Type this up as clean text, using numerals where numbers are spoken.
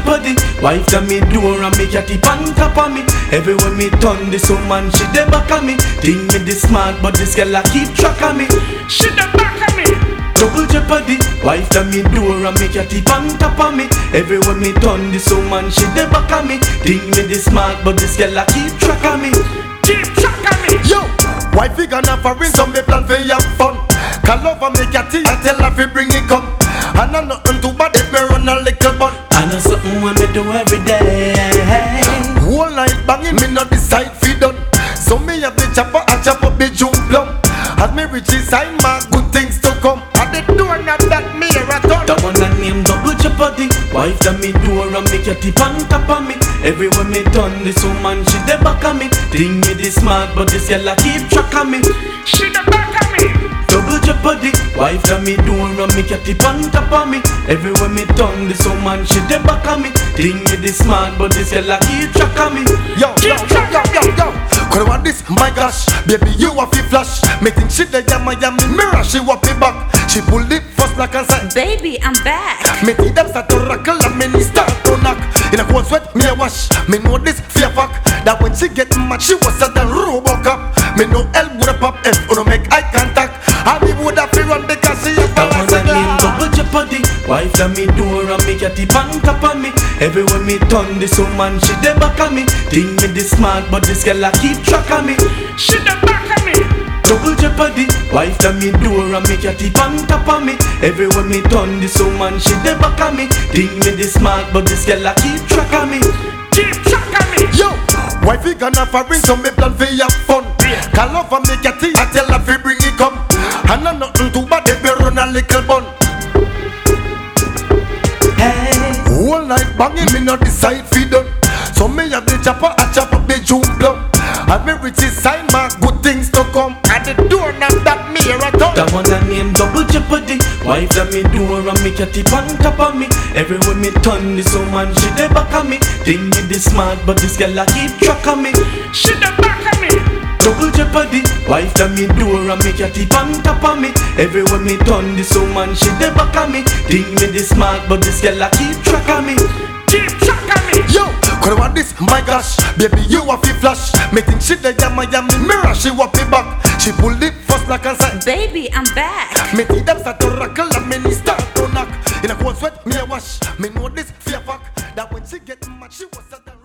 jeopardy. Wife to me door and me catty on top of me. Everywhere me turn, this woman she dey back of me. Think me this smart, but this girl a keep track of me. She the back of me. Double jeopardy. Wife to me door and me catty on top of me. Everywhere me turn, this woman she dey back of me. Think me this smart, but this girl a keep track of me. Keep track of me. Yo, wifey gonna foreign, so me plan for have fun. Call over me catty and tell her fi bring it come. And I nothing too bad if me run a little bun. I know something when me do every day. Whole night banging, me not decide fi done. So me have the chopper, I chop up the June plum. As me reach inside, my good things to come. At the door, not that me a turn. The one that name double jeopardy. Wife to me door and me catty on top of me. Everywhere me turn, this woman she dey back of me. Think me this smart, but this girl a keep track of me. She the back of me. Double jeopardy. Wife to me door and me catty on top of me. Everywhere me turn, this woman she dey back of me. Think me this smart, but this girl a keep track of me. Yo, yo, yo, yo, yo, yo. Could want this? My gosh, baby, you a fi flash. Me think she the Miami mirror, she wa fi back. She pulled it first like and said, Baby, I'm back. me think them start to rackle and me start to knock. In a cold sweat, me a wash. Me know this fear fuck. That when she get mad, she was a than Robocop. Me know L would a pop if you make eye contact. And me would have to run because she a That was a name double jeopardy. Wife to me door and me catty on top of me. Everywhere me turn, this woman she dey back of me. Think me this smart, but this girl a keep track of me. She the back of me. Double jeopardy. Wife to me door and me catty on top of me. Everywhere me turn, this woman she dey back of me. Think me this smart, but this girl a keep track of me. Keep track of me. Yo, wifey gonna foreign, so me plan fi have fun. Call over me catty and tell her fi bring it come. And I nothing too bad if me run a little bun. Hey, Whole night banging, me not decide fi done. So me have the chopper, I chop up the June plum. As me reach inside, my good things to come. At the door, not that me a turn. that one that name double jeopardy. Wife to me door and me catty on top of me. Everywhere me turn, this woman she dey back of me. Think me this smart, but this girl a keep track of me. She the back of me. Double jeopardy. Wife to me door and me catty on top of me. Everywhere me turn, this woman she dey back of me. Think me this smart, but this girl a keep track of me. Keep track of me. Yo, could want this? My gosh, baby, you a fi flash. Me think she the Miami mirror, she wa fi back. She pulled it first like and said, Baby, I'm back. me think them start to rackle and me start to knock. In a cold sweat, me a wash. Me know this fear fuck. That when she get mad, she was a